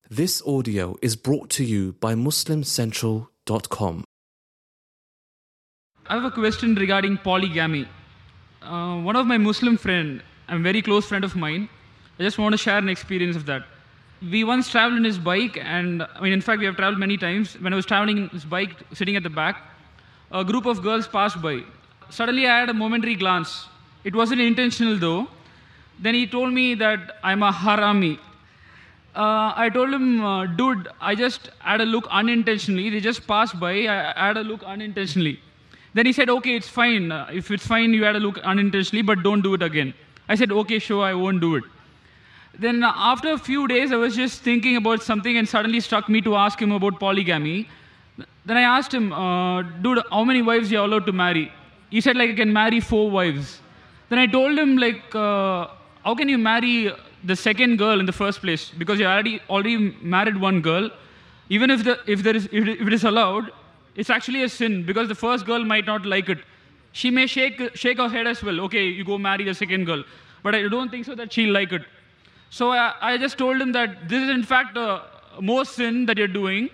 This audio is brought to you by MuslimCentral.com. I have a question regarding polygamy. One of my Muslim friend, a very close friend of mine, I just want to share an experience of that. We once traveled in his bike, and in fact, we have traveled many times. When I was traveling in his bike, sitting at the back, a group of girls passed by. Suddenly, I had a momentary glance. It wasn't intentional though. Then he told me that I'm a harami. I told him, dude, I just had a look unintentionally. They just passed by. I had a look unintentionally. Then he said, okay, it's fine. If it's fine, you had a look unintentionally, but don't do it again. I said, okay, sure, I won't do it. Then after a few days, I was just thinking about something and suddenly struck me to ask him about polygamy. Then I asked him, dude, how many wives you are allowed to marry? He said, I can marry 4 wives. Then I told him, how can you marry the second girl in the first place? Because you already married one girl. Even if it is allowed, it's actually a sin because the first girl might not like it. She may shake her head as well. Okay, you go marry the second girl. But I don't think so that she'll like it. So I just told him that this is in fact more sin that you're doing.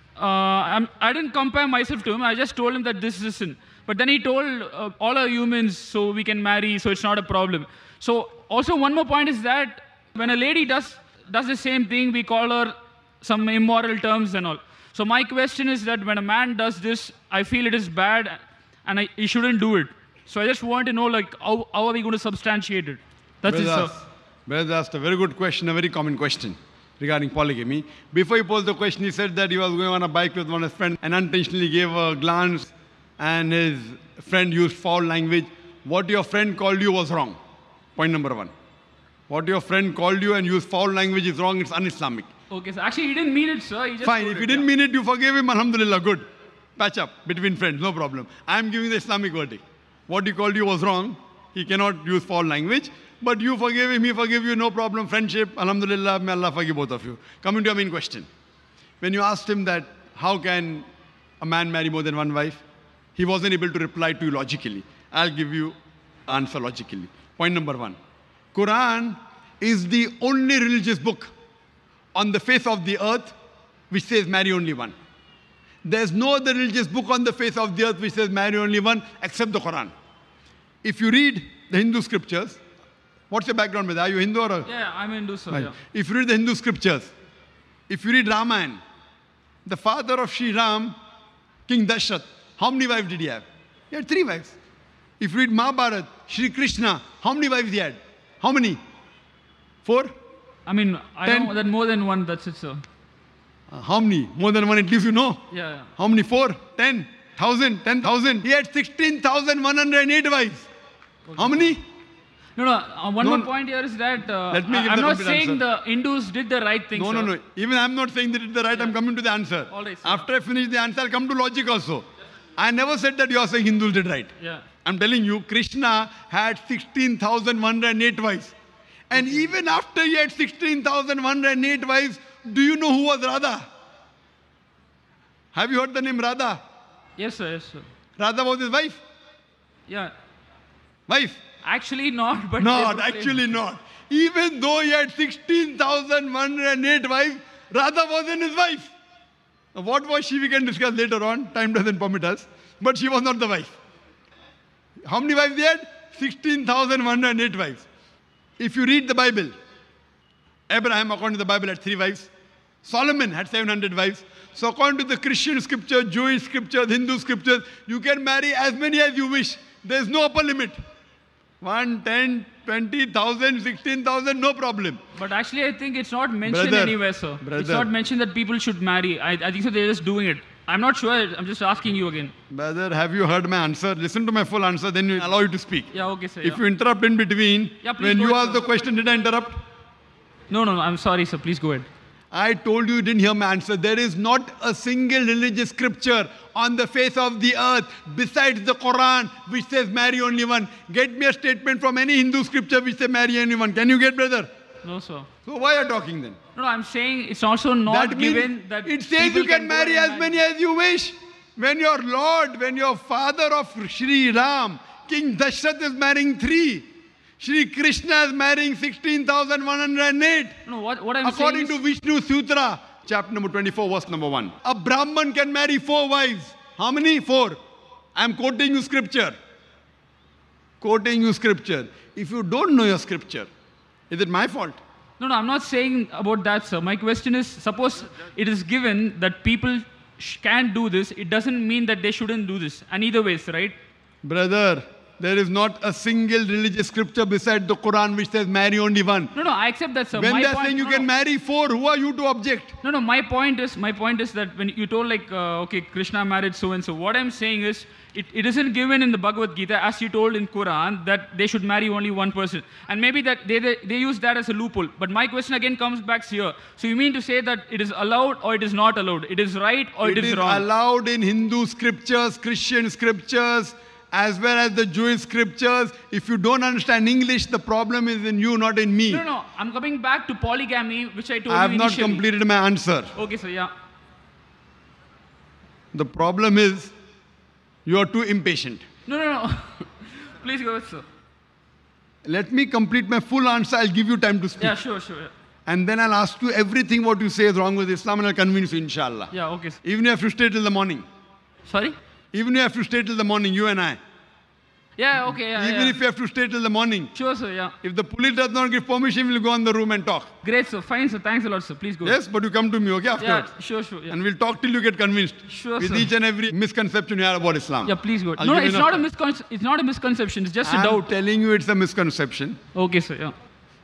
I didn't compare myself to him. I just told him that this is a sin. But then he told all are humans, so we can marry, so it's not a problem. So also one more point is that when a lady does the same thing, we call her some immoral terms and all. So my question is that when a man does this, I feel it is bad and he shouldn't do it. So I just want to know how are we going to substantiate it? That's it, sir. Brother asked a very good question, a very common question regarding polygamy. Before he posed the question, he said that he was going on a bike with one of his friends and unintentionally gave a glance and his friend used foul language. What your friend called you was wrong. Point number 1. What your friend called you and used foul language is wrong, it's un-Islamic. Okay, so actually he didn't mean it, sir. He just Fine, if he didn't mean it, you forgave him, alhamdulillah, good. Patch up between friends, no problem. I am giving the Islamic verdict. What he called you was wrong. He cannot use foul language. But you forgave him, he forgave you, no problem. Friendship, alhamdulillah, may Allah forgive both of you. Coming to your main question. When you asked him that, how can a man marry more than one wife? He wasn't able to reply to you logically. I'll give you answer logically. Point number 1. Quran is the only religious book on the face of the earth which says marry only one. There's no other religious book on the face of the earth which says marry only one except the Quran. If you read the Hindu scriptures, what's your background with? Are you Hindu or? Yeah, I'm Hindu, sir. Right. Yeah. If you read the Hindu scriptures, if you read Ramayana, the father of Sri Ram, King Dashrath, how many wives did he have? He had 3 wives. If you read Mahabharata, Sri Krishna, how many wives he had? How many? 4? I 10? know that more than one, that's it, sir. How many? More than one, at least you know. Yeah. How many? 4? 10? 1,000? 10,000? He had 16,108 wives. Okay. How many? No, one more point here is that I'm not saying the Hindus did the right thing, sir. No. Even I'm not saying they did the right, I'm coming to the answer. All right, sir. After I finish the answer, I'll come to logic also. I never said that you are saying Hindus did right. Yeah. I'm telling you, Krishna had 16,108 wives. And even after he had 16,108 wives, do you know who was Radha? Have you heard the name Radha? Yes, sir. Radha was his wife? Yeah. Wife? Actually not, but... Actually not. Even though he had 16,108 wives, Radha wasn't his wife. Now, what was she, we can discuss later on. Time doesn't permit us. But she was not the wife. How many wives he had? 16,108 wives. If you read the Bible, Abraham, according to the Bible, had 3 wives. Solomon had 700 wives. So according to the Christian scripture, Jewish scriptures, Hindu scriptures, you can marry as many as you wish. There is no upper limit. 1, 10, 20,000, 16,000, no problem. But actually, I think it's not mentioned anywhere, sir. It's not mentioned that people should marry. I think so they're just doing it. I'm not sure. I'm just asking you again. Brother, have you heard my answer? Listen to my full answer, then we allow you to speak. Yeah, okay, sir. If you interrupt in between, when you ask the question, did I interrupt? No. I'm sorry, sir. Please go ahead. I told you didn't hear my answer. There is not a single religious scripture on the face of the earth besides the Quran which says marry only one. Get me a statement from any Hindu scripture which says marry only one. Can you get, brother? No, sir. So why are you talking then? No, I'm saying it's also not given that it says you can marry as many as you wish. When your Lord, when your father of Sri Ram, King Dashrath is marrying 3, Shri Krishna is marrying 16,108. No, what I'm According saying to Vishnu Sutra, chapter number 24, verse number 1. A Brahman can marry 4 wives. How many? 4. I am quoting you scripture. Quoting you scripture. If you don't know your scripture, is it my fault? No, I'm not saying about that, sir. My question is, suppose it is given that people can do this, it doesn't mean that they shouldn't do this. And either ways, right? Brother, there is not a single religious scripture beside the Quran which says marry only one. No, I accept that, sir. When My they are point- saying you no, can no. marry 4, who are you to object? No, my point is that when you told like, okay, Krishna married so and so, what I'm saying is, it isn't given in the Bhagavad Gita as you told in Quran that they should marry only one person. And maybe that they use that as a loophole. But my question again comes back here. So you mean to say that it is allowed or it is not allowed? It is right or it is wrong? Allowed in Hindu scriptures, Christian scriptures, as well as the Jewish scriptures. If you don't understand English, the problem is in you, not in me. No. I'm coming back to polygamy, which I told I have you not initially. completed my answer. Okay, sir, yeah. The problem is you are too impatient. No. Please go ahead, sir. Let me complete my full answer. I'll give you time to speak. Yeah, sure. Yeah. And then I'll ask you everything what you say is wrong with Islam and I'll convince you, inshallah. Yeah, okay, sir. Even if you have to stay till the morning. Sorry? Even if you have to stay till the morning, you and I. Yeah, okay, yeah. Even if you have to stay till the morning. Sure, sir, yeah. If the police does not give permission, we'll go in the room and talk. Great, sir. Fine, sir. Thanks a lot, sir. Please go. Yes, but you come to me, okay, afterwards. Yeah, sure. Yeah. And we'll talk till you get convinced. Sure, with sir. each and every misconception you have about Islam. Yeah, please go. I'll No, give you it's enough not, time. it's not a misconception. It's just a I'm doubt. telling you it's a misconception. Okay, sir, yeah.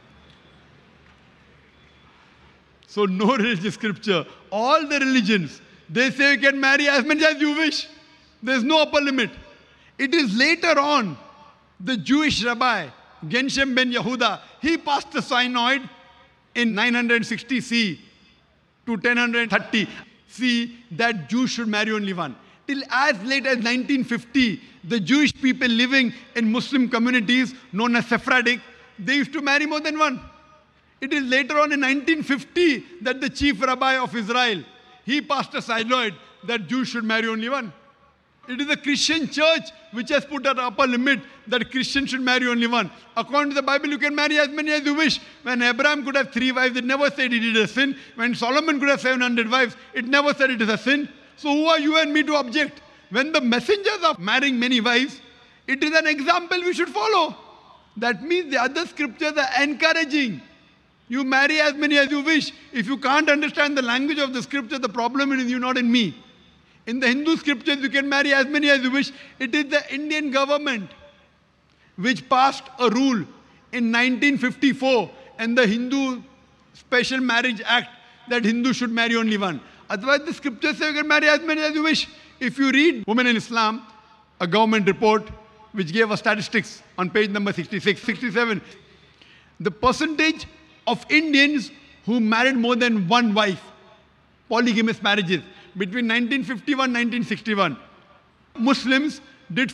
So no religious scripture. All the religions, they say you can marry as many as you wish. There's no upper limit. It is later on, the Jewish rabbi, Genshem ben Yehuda, he passed the synod in 960 C to 1030 C that Jews should marry only one. Till as late as 1950, the Jewish people living in Muslim communities known as Sephardic, they used to marry more than one. It is later on in 1950 that the chief rabbi of Israel, he passed a synod that Jews should marry only one. It is the Christian church which has put an upper limit that Christians should marry only one. According to the Bible, you can marry as many as you wish. When Abraham could have 3 wives, it never said he did a sin. When Solomon could have 700 wives, it never said it is a sin. So who are you and me to object? When the messengers are marrying many wives, it is an example we should follow. That means the other scriptures are encouraging. You marry as many as you wish. If you can't understand the language of the scripture, the problem is in you, not in me. In the Hindu scriptures, you can marry as many as you wish. It is the Indian government which passed a rule in 1954 and the Hindu Special Marriage Act that Hindus should marry only one. Otherwise, the scriptures say you can marry as many as you wish. If you read Women in Islam, a government report which gave us statistics on page number 66, 67, the percentage of Indians who married more than one wife, polygamous marriages, between 1951 and 1961, Muslims did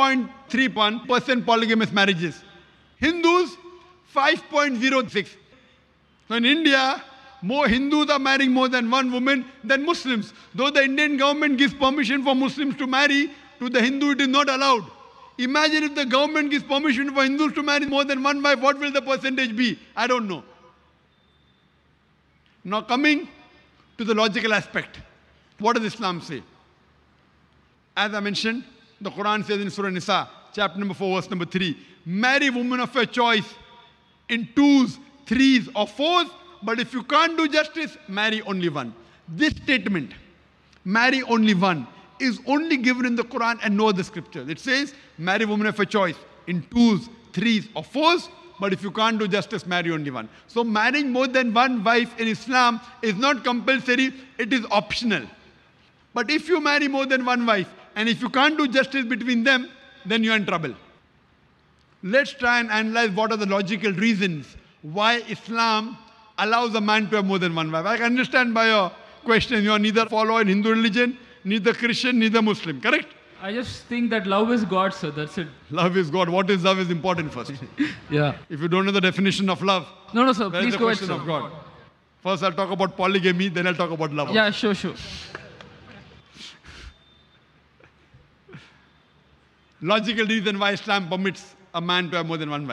4.31% polygamous marriages. Hindus, 5.06. So in India, more Hindus are marrying more than one woman than Muslims. Though the Indian government gives permission for Muslims to marry, to the Hindu it is not allowed. Imagine if the government gives permission for Hindus to marry more than one wife, what will the percentage be? I don't know. Now coming to the logical aspect. What does Islam say? As I mentioned, the Quran says in Surah Nisa, chapter number 4, verse number 3, marry women of your choice in 2s, 3s or 4s, but if you can't do justice, marry only one. This statement, marry only one, is only given in the Quran and no other scripture. It says, marry women of your choice in 2s, 3s or 4s, but if you can't do justice, marry only one. So marrying more than one wife in Islam is not compulsory, it is optional. But if you marry more than one wife, and if you can't do justice between them, then you're in trouble. Let's try and analyze what are the logical reasons why Islam allows a man to have more than one wife. I can understand by your question, you are neither follower in Hindu religion, neither Christian, neither Muslim, correct? I just think that love is God, sir. That's it. Love is God. What is love is important first. Yeah. If you don't know the definition of love, No, sir. where is Please the go ahead, question sir. of God? First I'll talk about polygamy, then I'll talk about love. Yeah, sure. Logical reason why Islam permits a man to have more than one wife.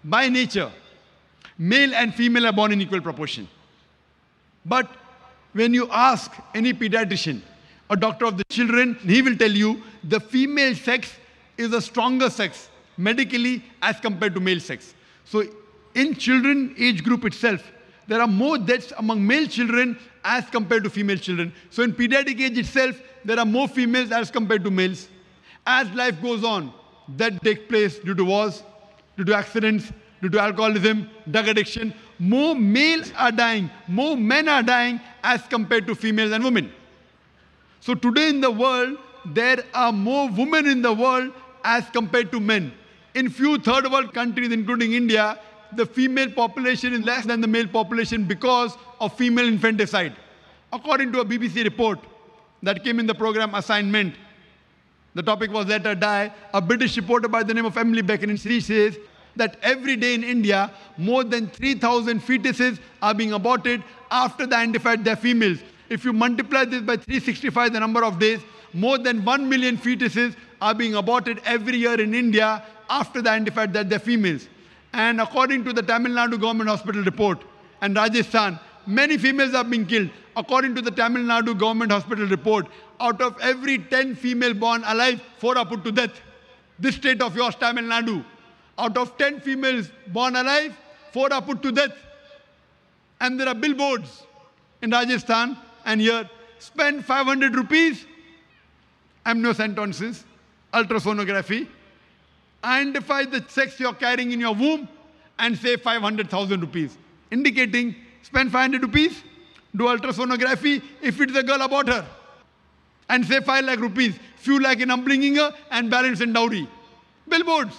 By nature, male and female are born in equal proportion. But when you ask any pediatrician or doctor of the children, he will tell you the female sex is a stronger sex medically as compared to male sex. So in children age group itself, there are more deaths among male children as compared to female children. So in pediatric age itself, there are more females as compared to males. As life goes on, that takes place due to wars, due to accidents, due to alcoholism, drug addiction. More males are dying, more men are dying as compared to females and women. So today in the world, there are more women in the world as compared to men. In few third world countries, including India, the female population is less than the male population because of female infanticide. According to a BBC report that came in the program Assignment, the topic was Let Her Die, a British reporter by the name of Emily Beckin, she says that every day in India, more than 3,000 fetuses are being aborted after they identified they're females. If you multiply this by 365, the number of days, more than 1 million fetuses are being aborted every year in India after they identified that they're females. And according to the Tamil Nadu government hospital report and Rajasthan, many females are being killed. According to the Tamil Nadu government hospital report, out of every 10 female born alive, 4 are put to death. This state of yours, Tamil Nadu, out of 10 females born alive, 4 are put to death. And there are billboards in Rajasthan and here, spend 500 rupees, amniocentesis, ultrasonography, identify the sex you're carrying in your womb and say 500,000 rupees. Indicating, spend 500 rupees, do ultrasonography, if it's a girl, abort her. And say 5 lakh rupees, few lakh in upbringing her and balance in dowry. Billboards.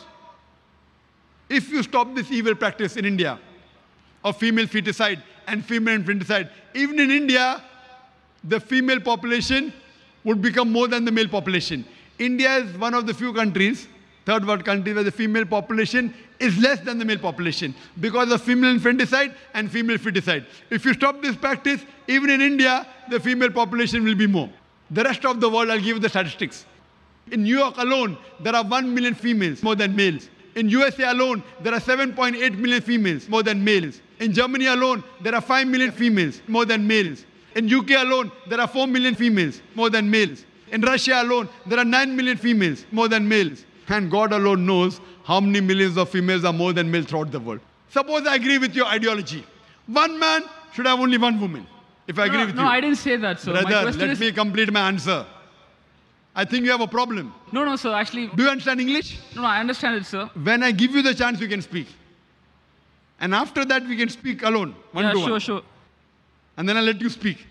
If you stop this evil practice in India of female feticide and female infanticide, even in India, the female population would become more than the male population. India is one of the few countries, third world countries, where the female population is less than the male population because of female infanticide and female feticide. If you stop this practice, even in India, the female population will be more. The rest of the world, I'll give you the statistics. In New York alone, there are 1 million females more than males. In USA alone, there are 7.8 million females more than males. In Germany alone, there are 5 million females more than males. In UK alone, there are 4 million females more than males. In Russia alone, there are 9 million females more than males. And God alone knows how many millions of females are more than males throughout the world. Suppose I agree with your ideology. One man should have only one woman. If I agree with you. No, I didn't say that, sir. Brother, let me complete my answer. I think you have a problem. No, sir, actually. Do you understand English? No, I understand it, sir. When I give you the chance, you can speak. And after that, we can speak alone, one to one. Sure. And then I'll let you speak.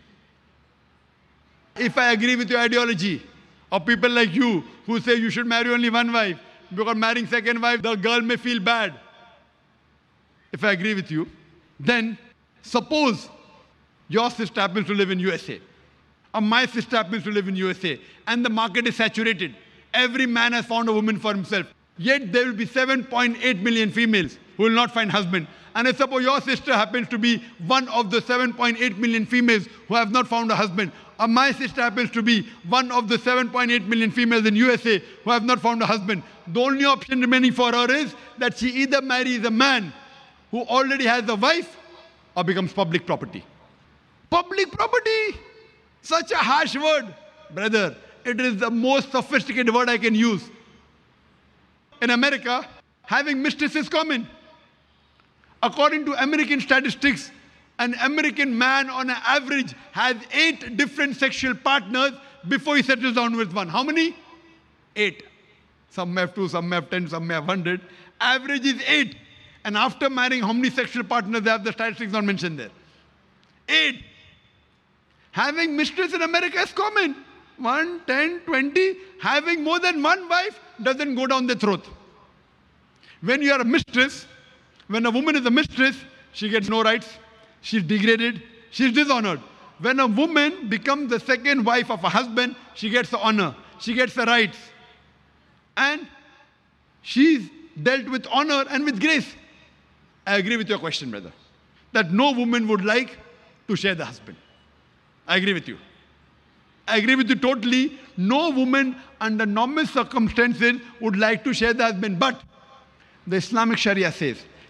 If I agree with your ideology, or people like you who say you should marry only one wife, because marrying second wife, the girl may feel bad. If I agree with you, then suppose your sister happens to live in USA, or my sister happens to live in USA, and the market is saturated. Every man has found a woman for himself. Yet there will be 7.8 million females who will not find husband. And I suppose your sister happens to be one of the 7.8 million females who have not found a husband. Or my sister happens to be one of the 7.8 million females in USA who have not found a husband. The only option remaining for her is that she either marries a man who already has a wife or becomes public property. Public property! Such a harsh word. Brother, it is the most sophisticated word I can use. In America, having mistress is common. According to American statistics, an American man on an average has 8 different sexual partners before he settles down with one. How many? 8. Some may have 2, some may have 10, some may have 100. Average is 8. And after marrying, how many sexual partners they have? The statistics not mentioned there. 8. Having mistress in America is common. 1, 10, 20. Having more than one wife doesn't go down the throat. When you are a mistress, when a woman is a mistress, she gets no rights. She's degraded. She's dishonored. When a woman becomes the second wife of a husband, she gets the honor. She gets the rights. And she's dealt with honor and with grace. I agree with your question, brother. That no woman would like to share the husband. I agree with you. I agree with you totally. No woman under normal circumstances would like to share the husband. But the Islamic Sharia says,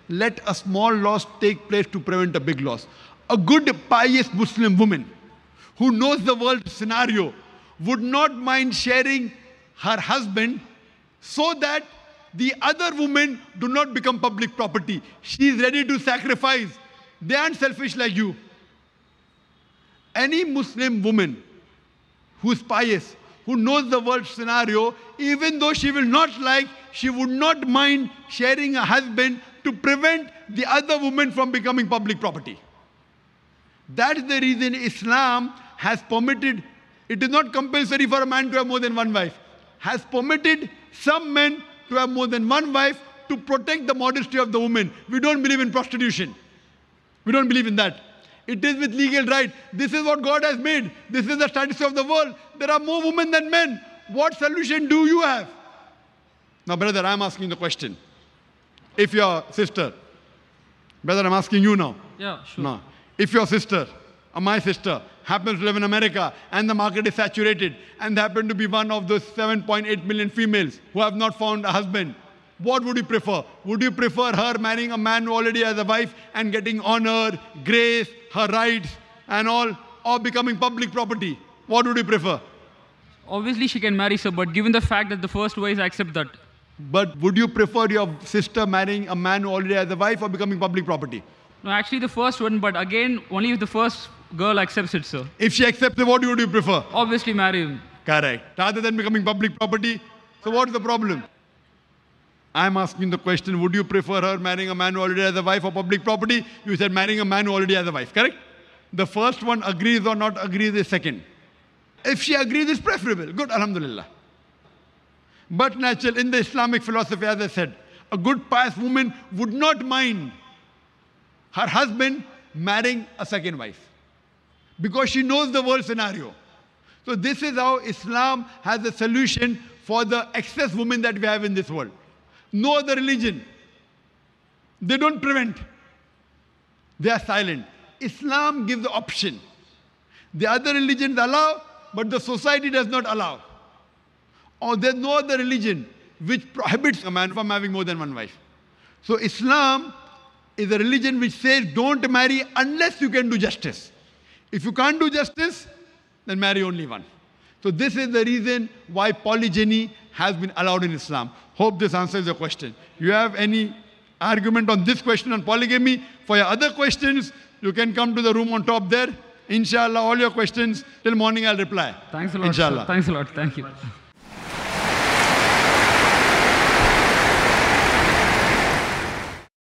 let a small loss take place to prevent a big loss. A good, pious Muslim woman who knows the world scenario would not mind sharing her husband so that the other women do not become public property. She is ready to sacrifice. They aren't selfish like you. Any Muslim woman who is pious, who knows the world scenario, even though she will not like, she would not mind sharing a husband to prevent the other woman from becoming public property. That is the reason Islam has permitted, it is not compulsory for a man to have more than one wife, has permitted some men to have more than one wife to protect the modesty of the woman. We don't believe in prostitution. We don't believe in that. It is with legal right. This is what God has made. This is the status of the world. There are more women than men. What solution do you have? Now, brother, I'm asking the question. If your sister, brother, I'm asking you now. Yeah, sure. No. If your sister, or my sister, happens to live in America and the market is saturated and they happen to be one of those 7.8 million females who have not found a husband, what would you prefer? Would you prefer her marrying a man who already has a wife and getting honor, grace, her rights and all, or becoming public property? What would you prefer? Obviously, she can marry, sir, but given the fact that the first wife accept that. But would you prefer your sister marrying a man who already has a wife or becoming public property? No, actually the first one, but again, only if the first girl accepts it, sir. If she accepts it, what would you prefer? Obviously marry him. Correct. Rather than becoming public property. So what's the problem? I'm asking the question, would you prefer her marrying a man who already has a wife or public property? You said marrying a man who already has a wife, correct? The first one agrees or not agrees is second. If she agrees, it's preferable. Good, alhamdulillah. But natural, in the Islamic philosophy, as I said, a good pious woman would not mind her husband marrying a second wife because she knows the world scenario. So this is how Islam has a solution for the excess women that we have in this world. No other religion. They don't prevent. They are silent. Islam gives the option. The other religions allow, but the society does not allow. Or there's no other religion which prohibits a man from having more than one wife. So Islam is a religion which says don't marry unless you can do justice. If you can't do justice, then marry only one. So this is the reason why polygyny has been allowed in Islam. Hope this answers your question. You have any argument on this question on polygamy? For your other questions, you can come to the room on top there. Inshallah, all your questions till morning I'll reply. Thanks a lot, Inshallah. sir. Thanks a lot. Thank you.